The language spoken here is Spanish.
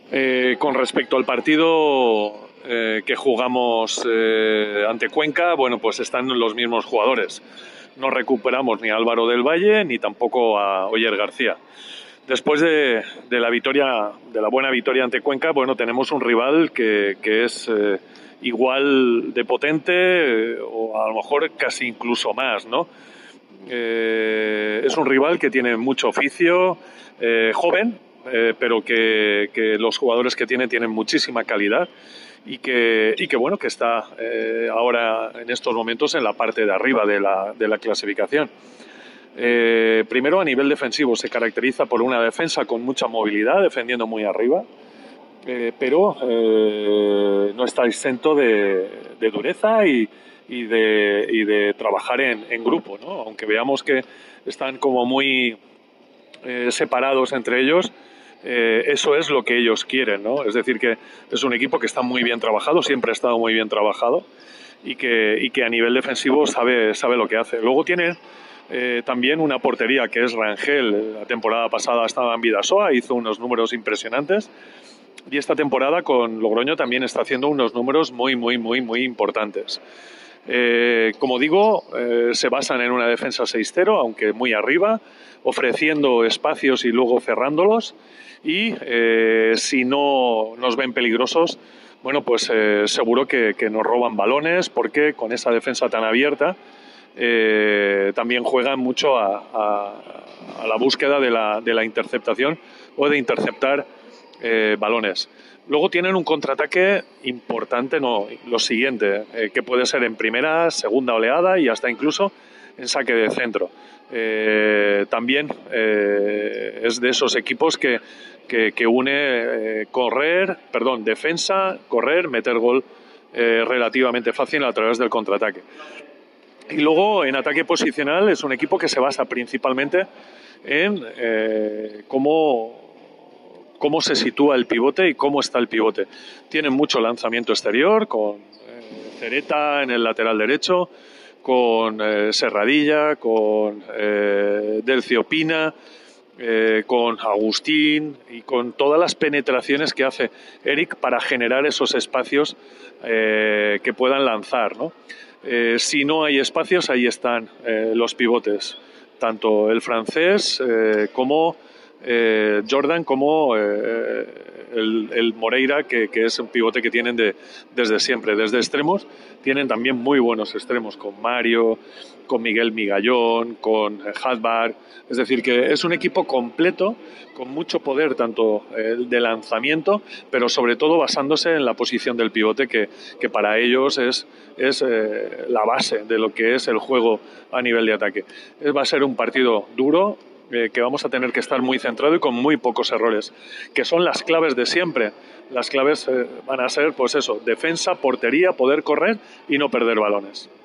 Con respecto al partido que jugamos ante Cuenca, bueno, pues están los mismos jugadores. No recuperamos ni a Álvaro del Valle ni tampoco a Oyer García. Después de la victoria, de la buena victoria ante Cuenca, bueno, tenemos un rival que es igual de potente o a lo mejor casi incluso más, ¿no? Es un rival que tiene mucho oficio, joven, pero que los jugadores que tienen muchísima calidad y que bueno, que está ahora en estos momentos en la parte de arriba de la clasificación. Primero, a nivel defensivo, se caracteriza por una defensa con mucha movilidad, defendiendo muy arriba, pero no está exento de dureza y de trabajar en grupo, ¿no? Aunque veamos que están como muy separados entre ellos, eso es lo que ellos quieren, ¿no? Es decir, que es un equipo que está muy bien trabajado, siempre ha estado muy bien trabajado y que a nivel defensivo sabe lo que hace. Luego tiene también una portería que es Rangel. La temporada pasada estaba en Bidasoa, hizo unos números impresionantes y esta temporada con Logroño también está haciendo unos números muy importantes. Como digo, se basan en una defensa 6-0, aunque muy arriba, ofreciendo espacios y luego cerrándolos. Y si no nos ven peligrosos, bueno, pues seguro que nos roban balones, porque con esa defensa tan abierta también juegan mucho a la búsqueda de la interceptación o de interceptar balones. Luego tienen un contraataque importante, no, lo siguiente, que puede ser en primera, segunda oleada y hasta incluso en saque de centro. También es de esos equipos que une defensa, correr, meter gol relativamente fácil a través del contraataque. Y luego en ataque posicional es un equipo que se basa principalmente en cómo se sitúa el pivote y cómo está el pivote. Tienen mucho lanzamiento exterior, con Cereta en el lateral derecho, con Serradilla, con Delcio Pina, con Agustín y con todas las penetraciones que hace Eric para generar esos espacios que puedan lanzar, ¿no? Si no hay espacios, ahí están los pivotes, tanto el francés como Jordan, como el Moreira, que es un pivote que tienen desde siempre. Desde extremos tienen también muy buenos extremos, con Mario, con Miguel Migallón, con Hadbar. Es decir, que es un equipo completo, con mucho poder, tanto de lanzamiento, pero sobre todo basándose en la posición del pivote, que para ellos es la base de lo que es el juego a nivel de ataque. Va a ser un partido duro, que vamos a tener que estar muy centrado y con muy pocos errores, que son las claves de siempre. Las claves van a ser, pues eso, defensa, portería, poder correr y no perder balones.